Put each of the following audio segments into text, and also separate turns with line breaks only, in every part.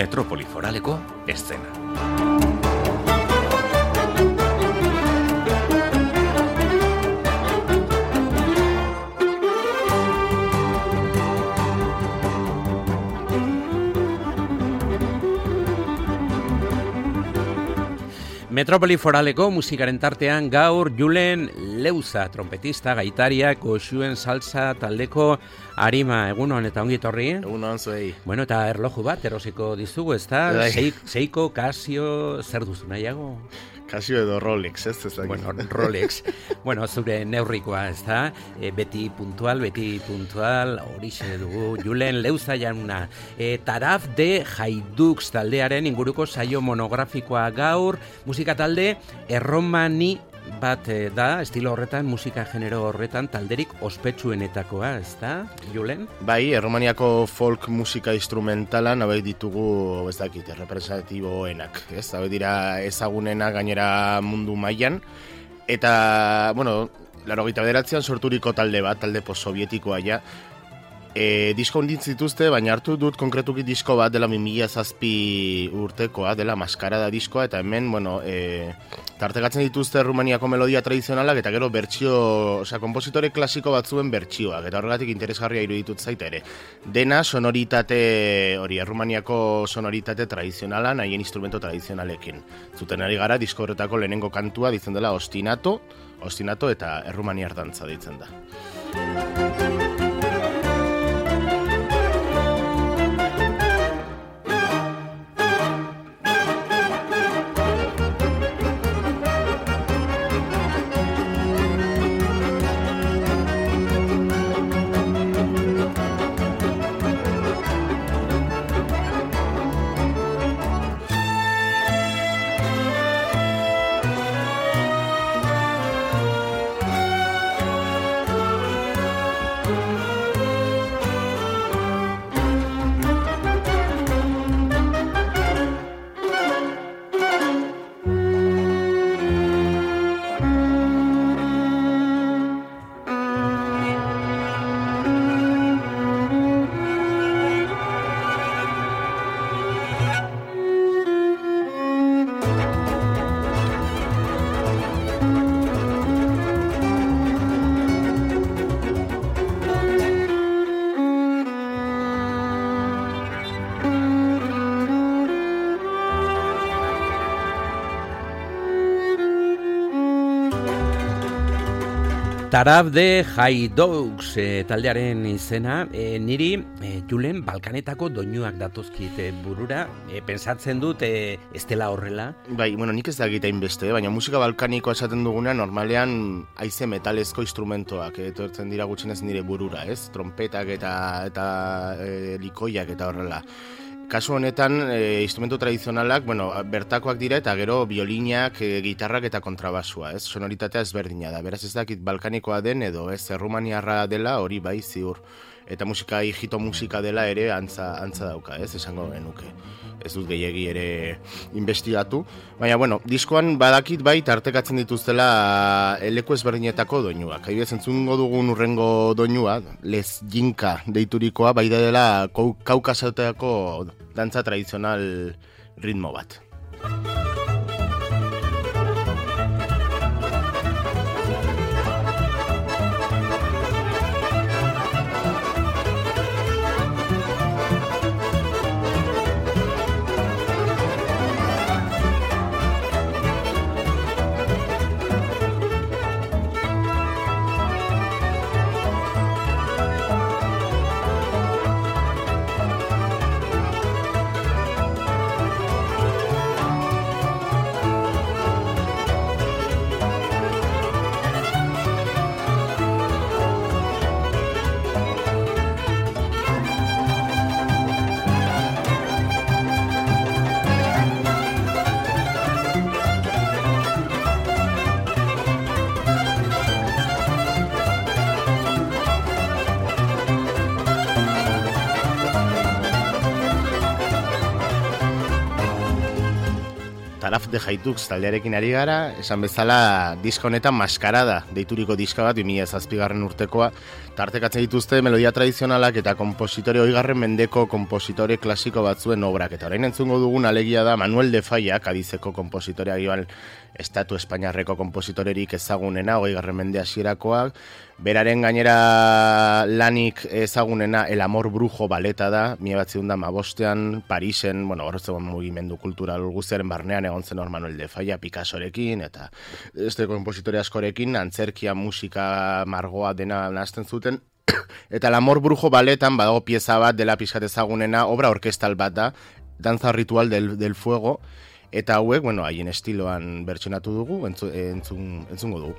Metropoli Foraleko eszena. Metropoli Foraleko musikaren tartean gaur Julen Leuza, trompetista, gaitaria, Koxuen salsa taldeko arima. Egunon eta ongi etorri.
Egunon zuei.
Bueno, eta erloju bat erosiko dizugu, ezta? Seiko, Casio, zer duzu nahiago?
Casio edo Rolex, ez?
Bueno, Rolex. Bueno, zure neurrikoa, ezta? Beti puntual, horixe dugu. Julen Leuza jauna. Taraf de Haidux taldearen inguruko saio monografikoa gaur. Musika talde erromani bat da, estilo horretan, musika genero horretan, talderik ospetsuenetakoa, ezta, Julen?
Bai, erromaniako folk musika instrumentalan, hauek ditugu, ez dakit, representatiboenak, ez? Hauek dira ezagunena gainera mundu mailan, eta, bueno, 89an sorturiko talde bat, talde postsovietikoa ja, disko onditz dituzte, baina hartu dut konkretuki disko bat dela 2007 urtekoa, dela Maskarada diskoa, eta hemen, bueno, tartekatzen dituzte Rumaniako melodia tradizionalak, eta gero bertsio, osea, konpositore klasiko batzuen bertsioak, eta horregatik interesgarria iruditut zaita ere. Dena sonoritate, hori, Rumaniako sonoritate tradizionalan, haien instrumento tradizionalekin. Zuten ari gara, disko horretako lehenengo kantua, ditzen dela ostinato eta errumaniar dantza ditzen da.
Taraf de Haidux taldearen izena, niri Julen Balkanetako doinuak datozkit burura, pensatzen dut ez dela horrela.
Bai, bueno, nik ez da egitein beste, baina musika balkanikoa esaten duguna normalean haize metalezko instrumentoak etortzen dira gutxienez nire burura, ez? Trompetak eta likoiak eta horrela. Kasu honetan, instrumento tradizionalak, bueno, bertakoak dira eta gero biolinak, gitarrak eta kontrabasua, ez? Sonoritatea ezberdina da, beraz ez dakit balkanikoa den edo ez errumaniarra dela hori bai ziur. Eta musika, hijito musika dela ere antza dauka, ez? Esango genuke. Ez dut gehiegi ere investigatu. Baina, bueno, diskoan badakit bai tartekatzen dituztela leku ezberdinetako doinuak. Haibidez entzungo dugun urrengo doinua, lezginka deiturikoa, bai da dela Kaukasoteako dantza tradizional ritmo bat. Taraf de Haidux taldearekin ari gara, esan bezala diska honetan Maskarada deituriko diska bat 2007 urtekoa, tartekatzen dituzte melodia tradizionalak eta kompositore 20. mendeko kompositore klasiko batzuen obrak, eta orain entzungo dugun alegia da Manuel de Falla, Kadizeko kompositorea gibal estatu espainiarreko kompositorerik ezagunena, 20. mende hasierakoak, beraren gainera lanik ezagunena El Amor Brujo baleta da, 1915 Parisen, horretzegoen mugimendu kultural guztiaren barnean egon zen hor Manuel de Falla, Picassorekin, eta este kompositore askorekin, antzerkia, musika, margoa dena nahazten zuten, eta El Amor Brujo baletan badago pieza bat dela pixkat ezagunena, obra orkestal bat da, Danza Ritual del Fuego, eta hauek, haien estiloan bertsionatu dugu, entzungo dugu.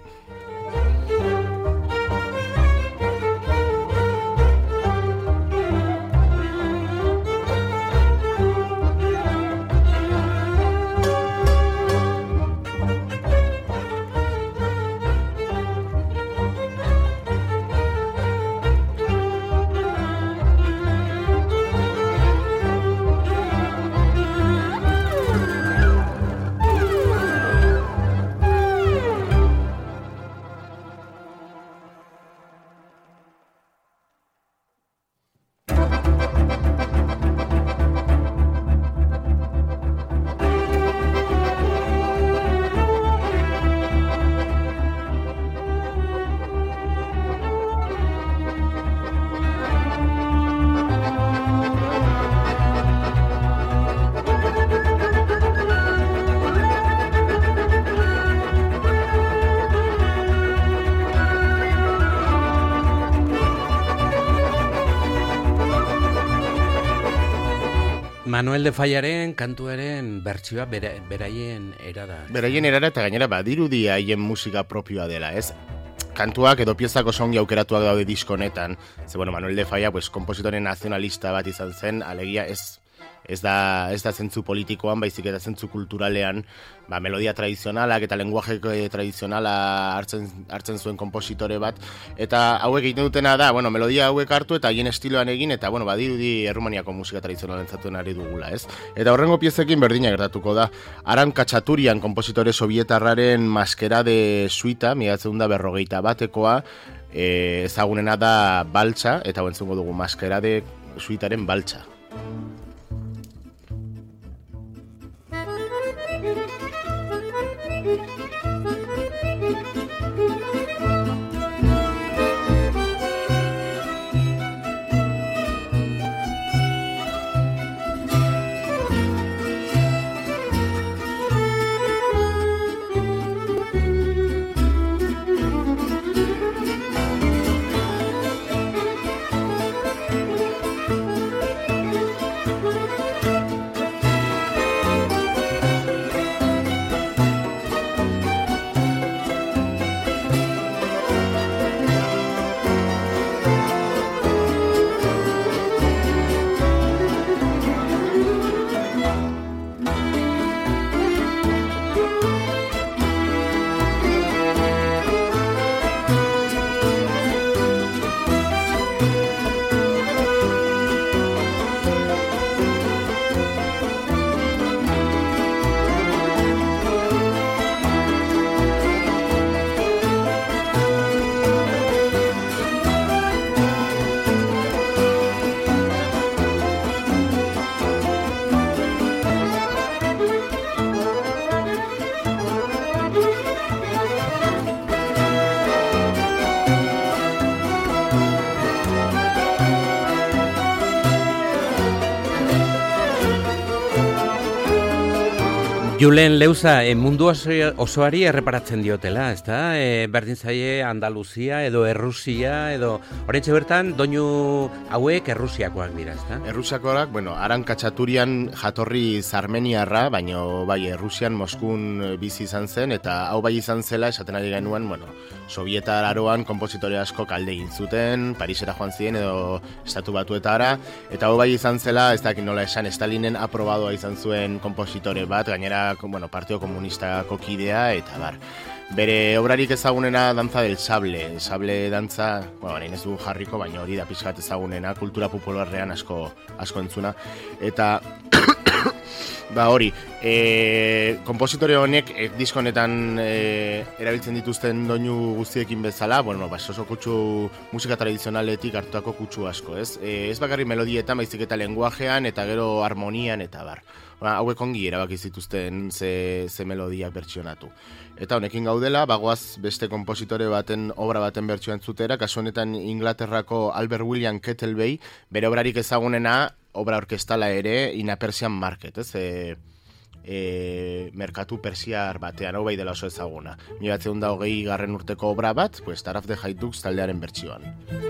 Manuel de Fallaren kantuaren bertsioa beraien erara.
Beraien erara eta gainera badirudi haien musika propioa dela, ez? Kantuak edo piezako songi aukeratuak daude disko honetan. Ze, Manuel de Falla, kompositore nazionalista bat izan zen, alegia ez da zentzu politikoan, baizik eta zentzu kulturalean, melodia tradizionalak eta lenguaje tradizionala hartzen zuen kompositore bat, eta hauek egiten dutena da, melodia hauek hartu eta haien estiloan egin, eta badirudi Errumaniako musika tradizionalen zatuen ari dugula, ez? Eta horrengo piezekin berdina gertatuko da. Aran Katxaturian kompositore sovietarraren Maskerade suita, 1941ekoa, ezagunena da baltsa, eta entzungo dugu Maskerade suitaren baltsa.
Julen Leuza, mundu osoari erreparatzen diotela, ezta? Berdin zaie Andaluzia edo Errusia edo oraintxe bertan doinu hauek Errusiakoak dira, ezta?
Errusiakoak, Aran Katxaturian jatorri armeniarra, baino bai Errusian Moskun bizi izan zen, eta hau bai izan zela esaten ari genuen, Sovietar aroan konpositore asko kalde egin zuten, Parisera joan ziren edo Estatu Batuetara, eta hau bai izan zela, ez dakit nola esan, Stalinen aprobadoa izan zuen konpositore bat, gainera Partido Komunistako kidea, eta bar. Bere obrarik ezagunena Danza del Sable dantza, nahin ez du jarriko, baina hori da pixkat ezagunena, kultura popularrean asko entzuna. Eta Ba hori, konpositore honek disko honetan erabiltzen dituzten doinu guztiekin bezala, bueno, oso kutsu musika tradizionaletik hartuako kutsu asko, ez? Ez bakarrik melodietan, baizik eta lenguajean eta gero harmonian eta bar. Hauek ongi erabaki zituzten ze melodiak bertsionatu. Eta honekin gaudela, bagoaz beste konpositore baten obra baten bertsioa entzutera, kasu honetan Inglaterrako Albert William Kettleby, bere obrarik ezagunena, obra orkestala ere, In a Persian Market, ez? Merkatu persiar batean, hau bai dela oso ezaguna. 1920 urteko obra bat, Taraf de Hajduk taldearen bertsioan.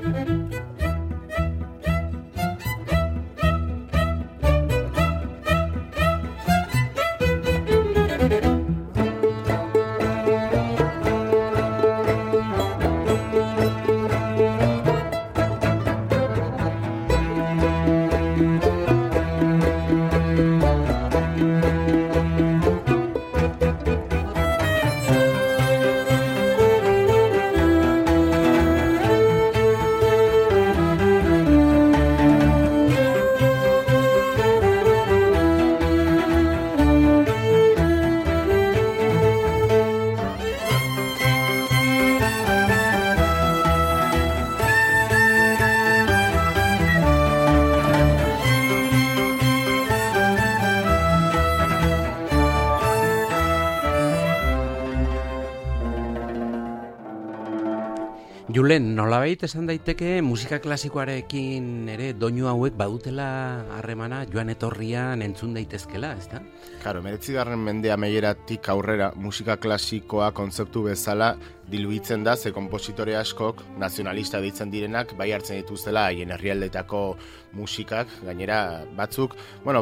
Julen, nolabait esan daiteke musika klasikoarekin ere doinu hauek badutela harremana joan etorrian entzun daitezkela, ezta?
Claro, 19. mende amaieratik aurrera musika klasikoa kontzeptu bezala diluitzen da, ze konpositore askok nazionalista deitzen direnak bai hartzen dituztela haien herrialdetako musikak, gainera batzuk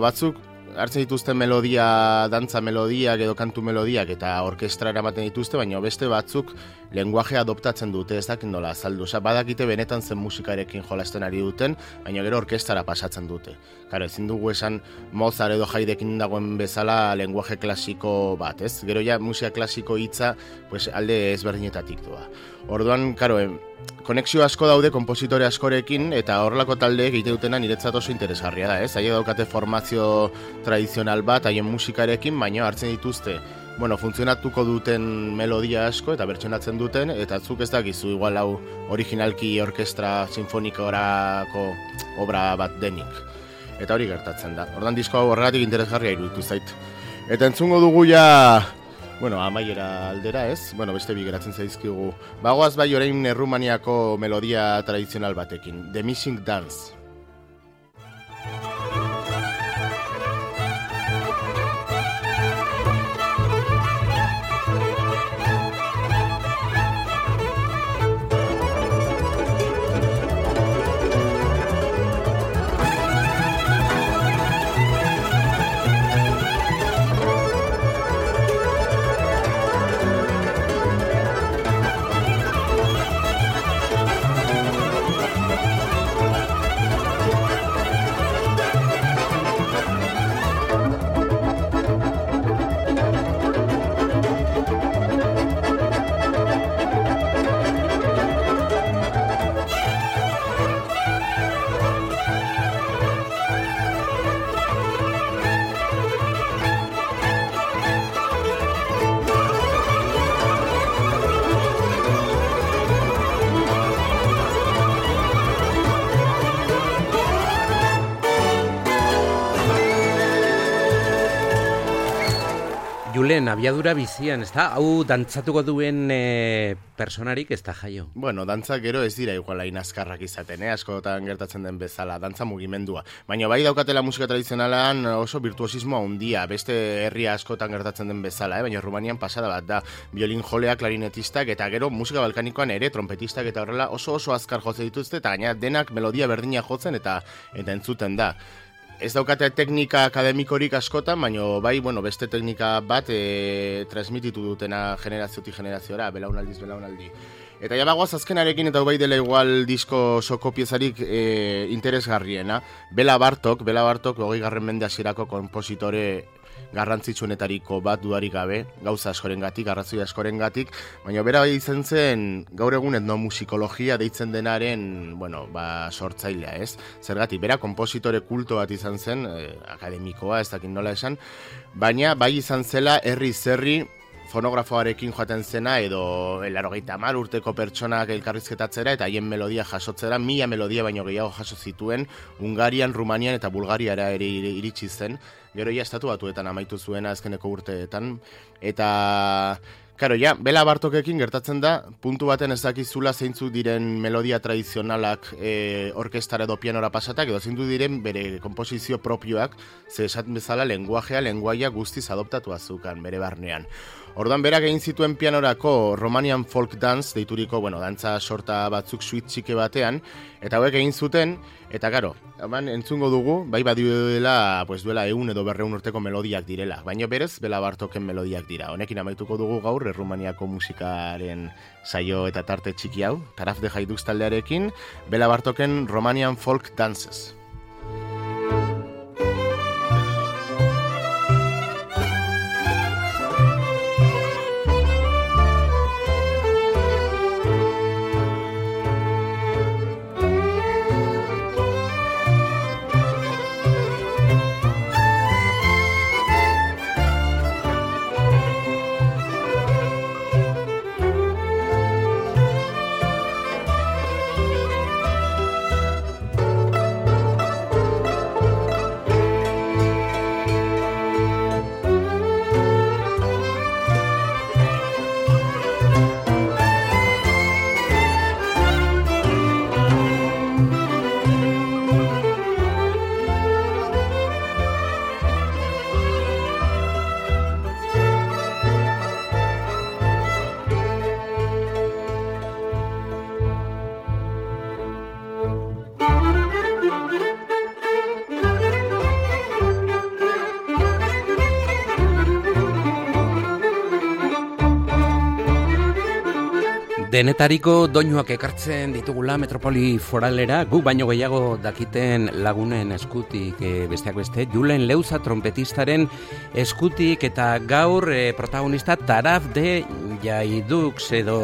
hartzen dituzten melodia, dantza melodiak edo kantu melodiak eta orkestra eramaten dituzte, baina beste batzuk lenguaje adoptatzen dute, ez dakit nola azaldu. Badakite benetan zen musikarekin jolasten ari duten, baina gero orkestrara pasatzen dute. Claro, ezin dugu esan Mozart edo Haydekin dagoen bezala lenguaje klasiko bat, ez? Gero ja musika klasiko hitza alde ezberdinetatik doa. Orduan, konexio asko daude konpositore askorekin eta horrelako taldeek egite dutena niretzat oso interesgarria da, ez? Haiek daukate formazio tradizional bat haien musikarekin, baina hartzen dituzte, funtzionatuko duten melodia asko eta bertsionatzen duten, eta zuk ez dakizu igual hau originalki orkestra sinfonikorako obra bat denik. Eta hori gertatzen da. Ordan disko hau horregatik interesgarria iruditu zait. Eta entzungo dugu ja amaiera aldera, ez? Beste bi geratzen zaizkigu. Bagoaz bai orain Errumaniako melodia tradizional batekin, The Missing Dance.
Julen, abiadura bizian, ez da? Hau dantzatuko duen personarik ez da jaio.
Dantza gero ez dira igual hain azkarrak izaten, askotan gertatzen den bezala, dantza mugimendua. Baina bai daukatela musika tradizionalan oso virtuosismo handia, beste herri askotan gertatzen den bezala, baina Rumanian pasada bat da, biolin jolea, klarinetistak eta gero musika balkanikoan ere, trompetistak eta horrela oso azkar jotzen dituzte, eta gaina denak melodia berdina jotzen eta entzuten da. Ez daukate teknika akademikorik askotan, baina bai, beste teknika bat transmititu dutena generaziotik generaziora, belaunaldi. Eta ja bagoaz azkenarekin eta bai dela igual disko soko piezarik interesgarriena. Bela Bartok, 20. mende hasierako konpositore garrantzitsuenetariko bat dudarik gabe, gauza askorengatik, arrazoi askorengatik, baina bera izan zen gaur egun etnomusikologia deitzen denaren, sortzailea, ez? Zergatik, bera konpositore kulto bat izan zen, akademikoa, ez dakit nola esan, baina bai izan zela herri fonografoarekin joaten zena edo 80 urteko pertsonak elkarrizketatzera eta haien melodia jasotzera, 1000 melodia baino gehiago jaso zituen, Hungarian, Rumanian eta Bulgariara ere iritsi zen. Gero ja estatu batuetan amaitu zuena azkeneko urteetan. Eta, karo, ja, Bela Bartokekin gertatzen da, puntu baten ez dakizula zeintzuk diren melodia tradizionalak orkestara edo pianora pasatak, edo zeintzuk diren bere komposizio propioak, ze esaten bezala lenguaia guztiz adoptatu azukan bere barnean. Orduan berak egin zituen pianorako Romanian folk dance, deituriko, dantza sorta batzuk suite txike batean, eta hauek egin zuten, eta karo, entzungo dugu, bai badiuela, duela 100 edo 200 urteko melodiak direla, baina berez Bela Bartoken melodiak dira. Honekin amaituko dugu gaur, Rumaniako musikaren saio eta tarte txiki hau, Taraf de Hajduk taldearekin, Bela Bartoken Romanian folk dances.
Denetariko doinuak ekartzen ditugula metropoli foralera, gu baino gehiago dakiten lagunen eskutik, besteak beste, Julen Leuza trompetistaren eskutik, eta gaur protagonista Taraf de Hajduk edo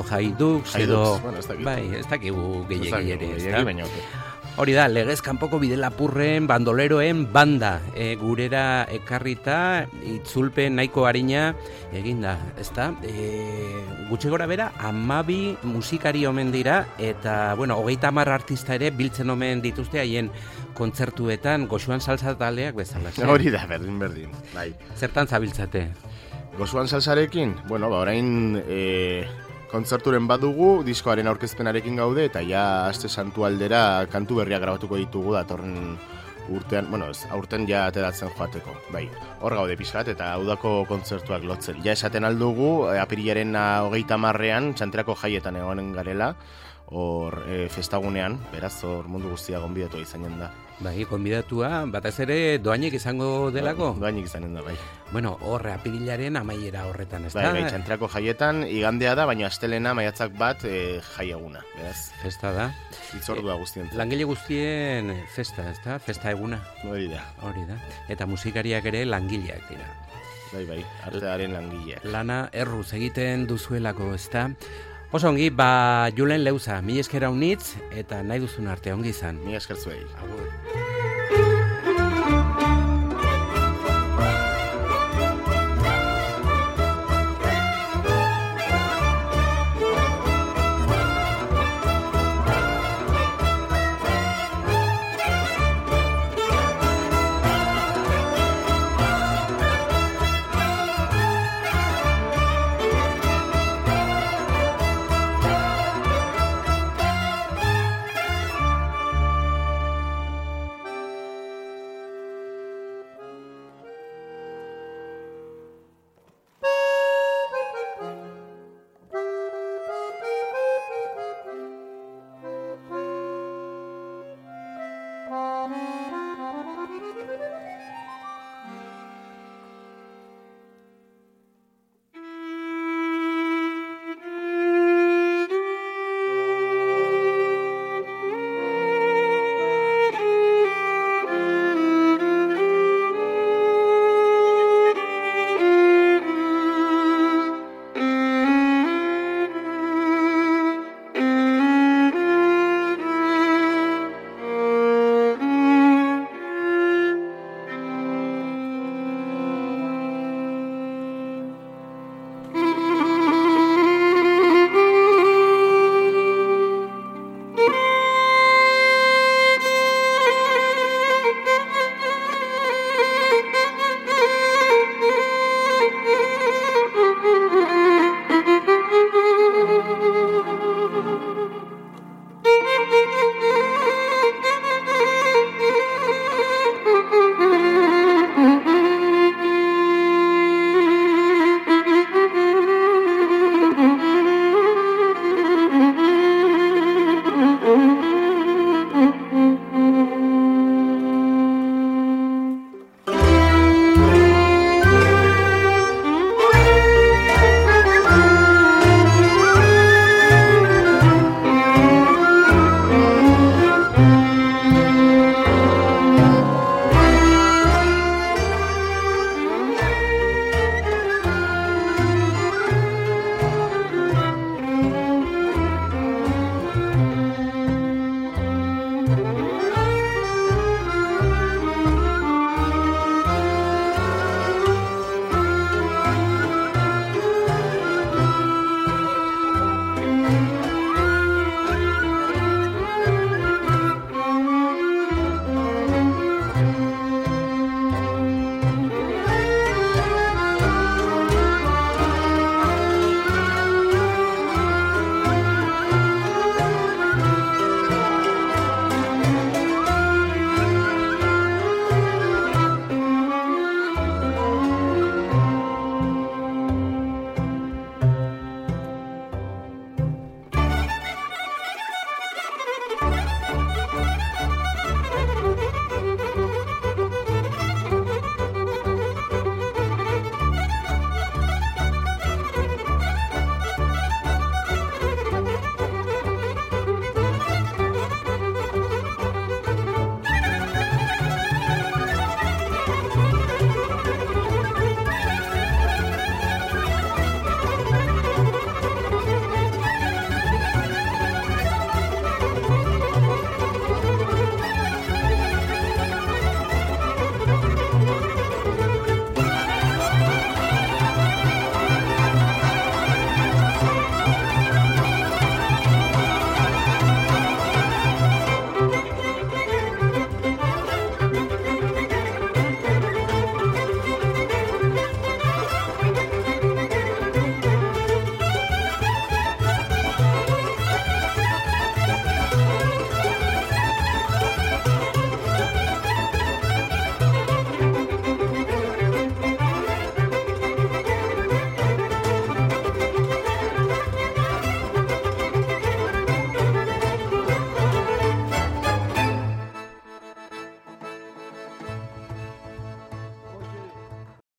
ez dakigu gehiagi ere, ez da? Hori da, legez kanpoko bidelapurren, bandoleroen banda, gurera ekarrita, itzulpen nahiko arina eginda, ezta? Gutxi gora bera, 12 musikari omen dira, eta, 30 artista ere biltzen omen dituzte haien kontzertuetan, Goxuan salsa taldeak bezala.
Hori da, berdin, bai.
Zertan zabiltzate?
Goxuan salsarekin, orain kontzerturen badugu, diskoaren aurkezpenarekin gaude, eta ja aste santu aldera kantu berriak grabatuko ditugu datorren urtean, aurten ja ateratzen joateko, bai. Hor gaude pixkat, eta udako kontzertuak lotzen. Ja esaten aldugu, apirilaren 30ean, Txanterako jaietan egonen garela, hor festagunean, beraz, hor mundu guztia gonbidatu izanen da.
Bai, gonbidatua, batez ere doainik izango delako?
Doainik izanen da, bai.
Horre apirilaren amaiera horretan, ez da?
Bai, Txanterako jaietan, igandea da, baina astelena maiatzak bat jaieguna, beraz.
Festa da.
Itzordua guztien.
Langile guztien festa, ez da? Festa eguna.
Hori da.
Eta musikariak ere langileak dira.
Bai, artearen langileak.
Lana erruz egiten duzuelako, ez da? Oso ongi, Julen Leuza, mila esker haunitz, eta nahi duzun arte ongi izan.
Mila esker zuei.
Agur.